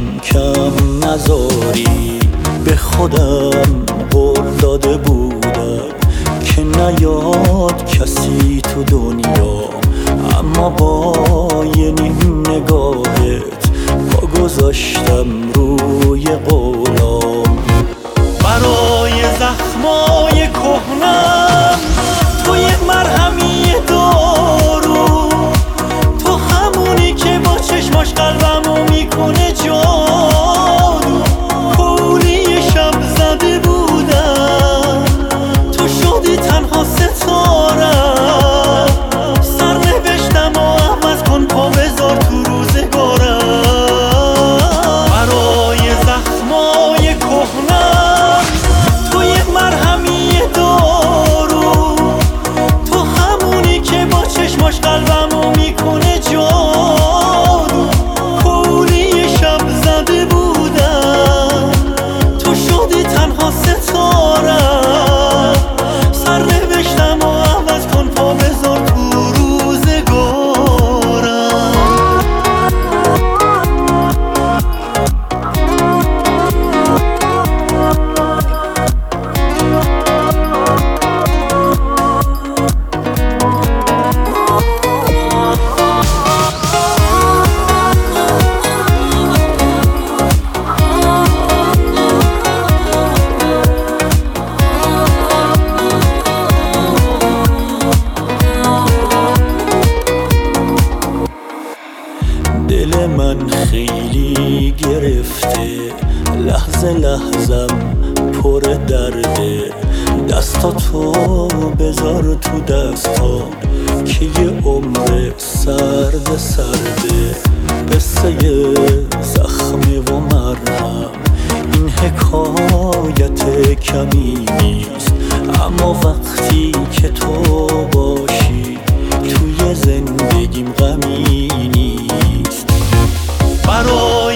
کم کم نذاری. به خودم قول داده بودم که نیاد کسی تو دنیا، اما با یه نیم نگاهت پا گذاشتم روی قولام. برای زخمای کهنم تو یه مرهمی دارو، تو همونی که با چشماش قلبمو میکنه جادو. کولی شب زده بودم تو شدی تنها ستارم، سر نوشتم و عوض کن پا بذار تو روزگارم. برای زخمای کهنم تو یه مرهمی دارو، تو همونی که با چشماش قلبمو میکنه جادو. کولی شب زده بودم تو شدی تنها ستارم، سر نوشتم و عوض کن پا بذار تو روزگارم. دل من خیلی گرفته، لحظه لحظم پر درده. دستاتو بذار تو دستام که یه عمر سرد سرده. قصه زخمه و مرهم این حکایت کمی نیست، اما وقتی که تو باشی توی زندگیم غمی نیست. برای